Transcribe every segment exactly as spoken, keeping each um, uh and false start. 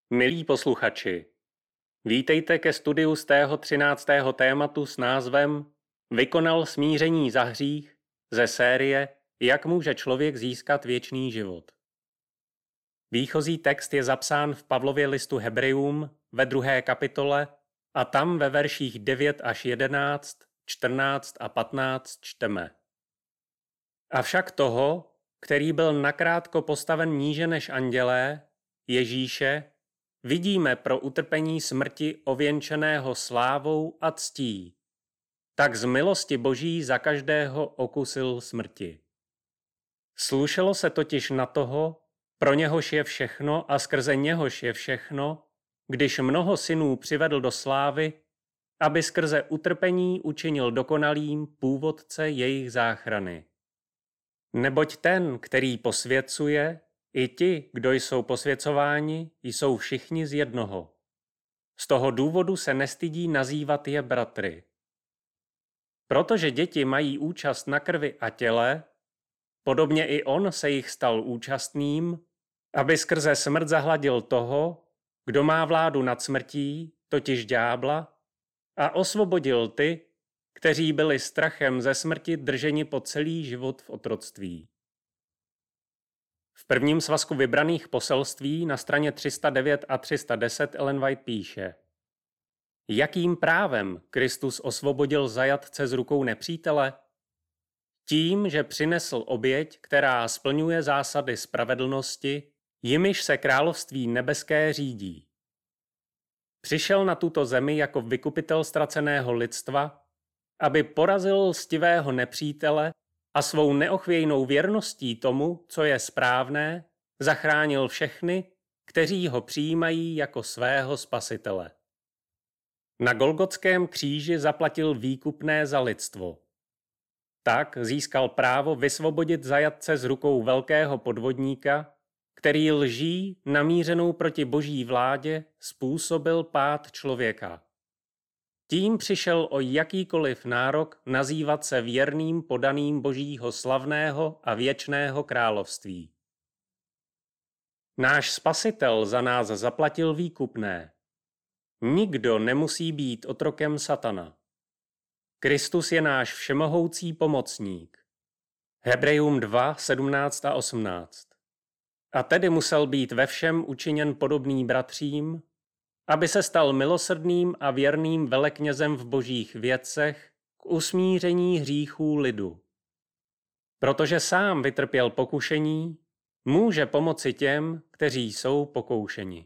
Milí posluchači, vítejte ke studiu z tého třináctého tématu s názvem Vykonal smíření za hřích ze série Jak může člověk získat věčný život. Výchozí text je zapsán v Pavlově listu Hebrejům ve druhé kapitole a tam ve verších devět až jedenáct, čtrnáct a patnáct čteme. Avšak toho, který byl nakrátko postaven níže než andělé, Ježíše, vidíme pro utrpení smrti ověnčeného slávou a ctí. Tak z milosti Boží za každého okusil smrti. Slušelo se totiž na toho, pro něhož je všechno a skrze něhož je všechno, když mnoho synů přivedl do slávy, aby skrze utrpení učinil dokonalým původce jejich záchrany. Neboť ten, který posvěcuje, i ti, kdo jsou posvěcováni, jsou všichni z jednoho. Z toho důvodu se nestydí nazývat je bratry. Protože děti mají účast na krvi a těle, podobně i on se jich stal účastným, aby skrze smrt zahladil toho, kdo má vládu nad smrtí, totiž ďábla, a osvobodil ty, kteří byli strachem ze smrti drženi po celý život v otroctví. V prvním svazku vybraných poselství na straně tři sta devět a tři sta deset Ellen White píše: Jakým právem Kristus osvobodil zajatce z rukou nepřítele? Tím, že přinesl oběť, která splňuje zásady spravedlnosti, jimiž se království nebeské řídí. Přišel na tuto zemi jako vykupitel ztraceného lidstva, aby porazil lstivého nepřítele a svou neochvějnou věrností tomu, co je správné, zachránil všechny, kteří ho přijímají jako svého spasitele. Na Golgotském kříži zaplatil výkupné za lidstvo. Tak získal právo vysvobodit zajatce z rukou velkého podvodníka, který lží namířenou proti boží vládě způsobil pád člověka. Tím přišel o jakýkoliv nárok nazývat se věrným podaným božího slavného a věčného království. Náš spasitel za nás zaplatil výkupné. Nikdo nemusí být otrokem satana. Kristus je náš všemohoucí pomocník. Hebrejům dva, sedmnáct a osmnáct. A tedy musel být ve všem učiněn podobný bratřím, aby se stal milosrdným a věrným veleknězem v božích věcech k usmíření hříchů lidu. Protože sám vytrpěl pokušení, může pomoci těm, kteří jsou pokoušeni.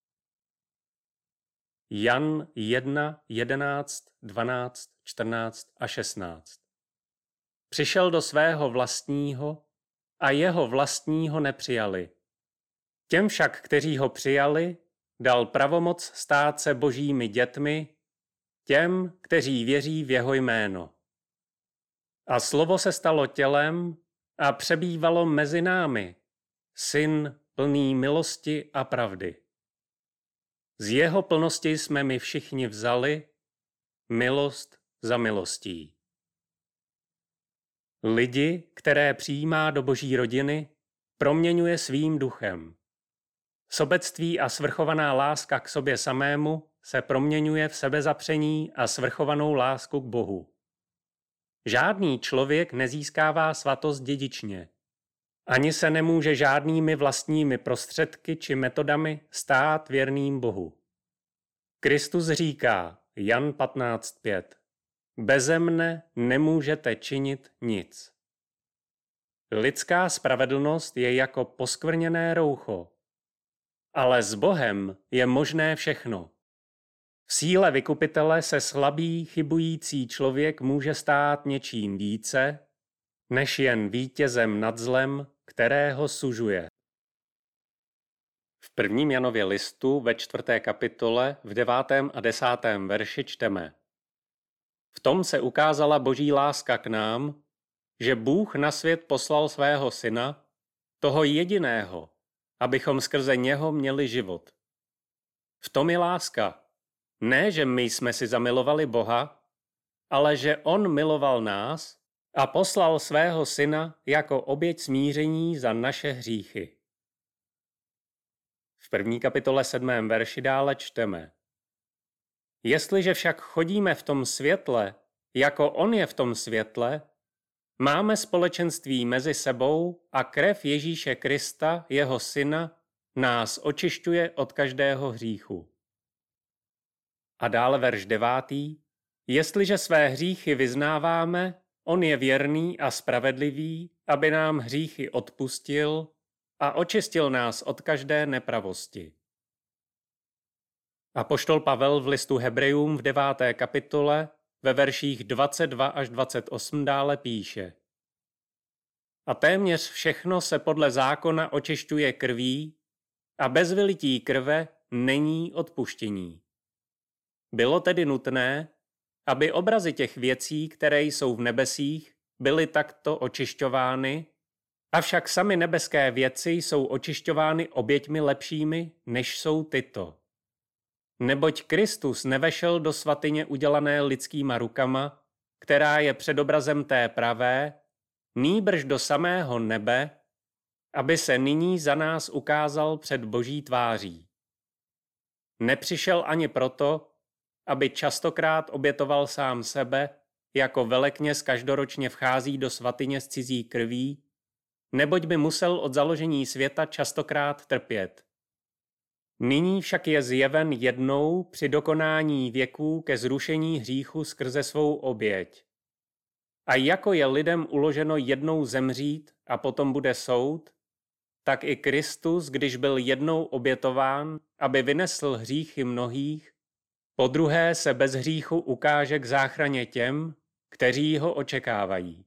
Jan jedna, jedenáct, dvanáct, čtrnáct a šestnáct. Přišel do svého vlastního a jeho vlastního nepřijali. Těm však, kteří ho přijali, dal pravomoc stát se božími dětmi, těm, kteří věří v jeho jméno. A slovo se stalo tělem a přebývalo mezi námi, syn plný milosti a pravdy. Z jeho plnosti jsme my všichni vzali milost za milostí. Lidi, které přijímá do boží rodiny, proměňuje svým duchem. Sobectví a svrchovaná láska k sobě samému se proměňuje v sebezapření a svrchovanou lásku k Bohu. Žádný člověk nezískává svatost dědičně. Ani se nemůže žádnými vlastními prostředky či metodami stát věrným Bohu. Kristus říká, Jan patnáct pět, beze mne nemůžete činit nic. Lidská spravedlnost je jako poskvrněné roucho, ale s Bohem je možné všechno. V síle vykupitele se slabý, chybující člověk může stát něčím více, než jen vítězem nad zlem, kterého sužuje. V prvním Janově listu ve čtvrté kapitole v devátém a desátém verši čteme: V tom se ukázala boží láska k nám, že Bůh na svět poslal svého syna, toho jediného, abychom skrze něho měli život. V tom je láska. Ne, že my jsme si zamilovali Boha, ale že on miloval nás a poslal svého syna jako oběť smíření za naše hříchy. V první kapitole sedmém verši dále čteme: Jestliže však chodíme v tom světle, jako on je v tom světle, máme společenství mezi sebou a krev Ježíše Krista, jeho syna, nás očišťuje od každého hříchu. A dále verš devátý. Jestliže své hříchy vyznáváme, on je věrný a spravedlivý, aby nám hříchy odpustil a očistil nás od každé nepravosti. Apoštol Pavel v listu Hebrejům v deváté kapitole ve verších dvacet dva až dvacet osm dále píše: A téměř všechno se podle zákona očišťuje krví a bez vylití krve není odpuštění. Bylo tedy nutné, aby obrazy těch věcí, které jsou v nebesích, byly takto očišťovány, avšak samy nebeské věci jsou očišťovány oběťmi lepšími, než jsou tyto. Neboť Kristus nevešel do svatyně udělané lidskýma rukama, která je předobrazem té pravé, nýbrž do samého nebe, aby se nyní za nás ukázal před Boží tváří. Nepřišel ani proto, aby častokrát obětoval sám sebe, jako velekněz každoročně vchází do svatyně s cizí krví, neboť by musel od založení světa častokrát trpět. Nyní však je zjeven jednou při dokonání věků ke zrušení hříchu skrze svou oběť. A jako je lidem uloženo jednou zemřít a potom bude soud, tak i Kristus, když byl jednou obětován, aby vynesl hříchy mnohých, podruhé se bez hříchu ukáže k záchraně těm, kteří ho očekávají.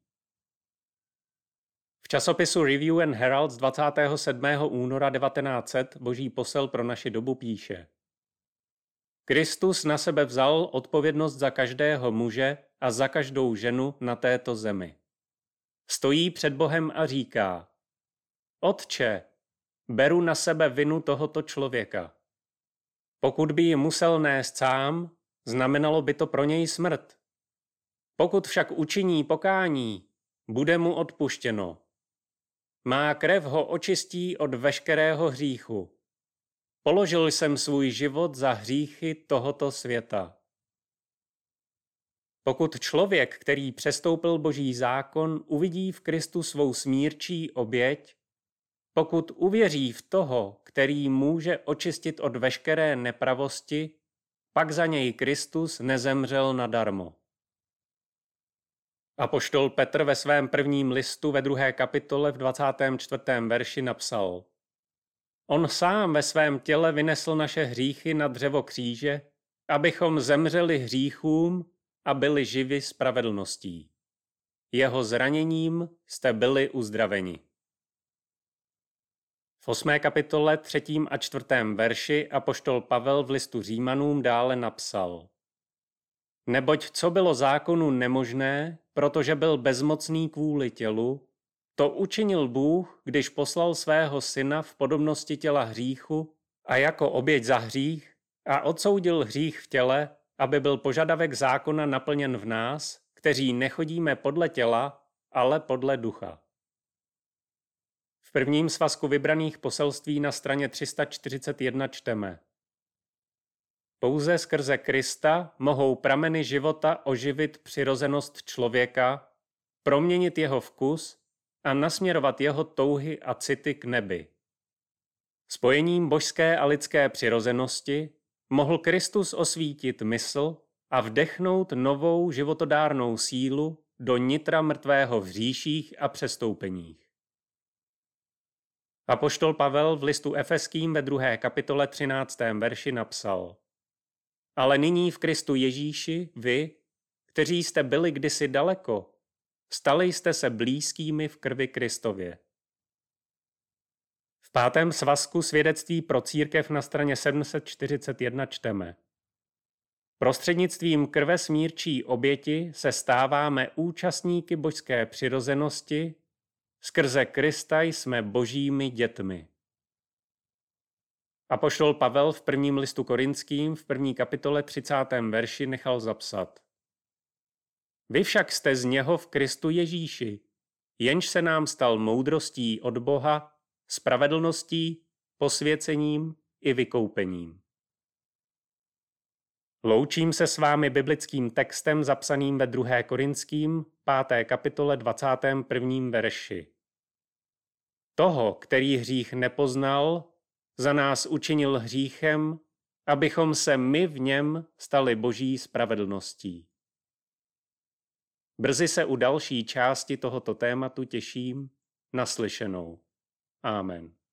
V časopisu Review and Herald z dvacátého sedmého února devatenáct set Boží posel pro naši dobu píše: Kristus na sebe vzal odpovědnost za každého muže a za každou ženu na této zemi. Stojí před Bohem a říká: Otče, beru na sebe vinu tohoto člověka. Pokud by ji musel nést sám, znamenalo by to pro něj smrt. Pokud však učiní pokání, bude mu odpuštěno. Má krev ho očistí od veškerého hříchu. Položil jsem svůj život za hříchy tohoto světa. Pokud člověk, který přestoupil Boží zákon, uvidí v Kristu svou smírčí oběť, pokud uvěří v toho, který může očistit od veškeré nepravosti, pak za něj Kristus nezemřel nadarmo. Apoštol Petr ve svém prvním listu ve druhé kapitole v dvacátém čtvrtém verši napsal: On sám ve svém těle vynesl naše hříchy na dřevo kříže, abychom zemřeli hříchům a byli živi spravedlností. Jeho zraněním jste byli uzdraveni. V osmé kapitole třetím a čtvrtém verši apoštol Pavel v listu Římanům dále napsal: Neboť co bylo zákonu nemožné, protože byl bezmocný kvůli tělu, to učinil Bůh, když poslal svého syna v podobnosti těla hříchu a jako oběť za hřích a odsoudil hřích v těle, aby byl požadavek zákona naplněn v nás, kteří nechodíme podle těla, ale podle ducha. V prvním svazku vybraných poselství na straně tři sta čtyřicet jedna čteme: Pouze skrze Krista mohou prameny života oživit přirozenost člověka, proměnit jeho vkus a nasměrovat jeho touhy a city k nebi. Spojením božské a lidské přirozenosti mohl Kristus osvítit mysl a vdechnout novou životodárnou sílu do nitra mrtvého v hříších a přestoupeních. Apoštol Pavel v listu Efeským ve druhé kapitole třináctém verši napsal: Ale nyní v Kristu Ježíši vy, kteří jste byli kdysi daleko, stali jste se blízkými v krvi Kristově. V pátém svazku svědectví pro církev na straně sedm set čtyřicet jedna čteme: Prostřednictvím krve smírčí oběti se stáváme účastníky božské přirozenosti, skrze Krista jsme božími dětmi. Apoštol Pavel v prvním listu Korinským v první kapitole třicátém verši nechal zapsat: Vy však jste z něho v Kristu Ježíši, jenž se nám stal moudrostí od Boha, spravedlností, posvěcením i vykoupením. Loučím se s vámi biblickým textem zapsaným ve druhé Korinským, páté kapitole dvacátém prvním verši. Toho, který hřích nepoznal, za nás učinil hříchem, abychom se my v něm stali Boží spravedlností. Brzy se u další části tohoto tématu těším. Naslyšenou. Amen.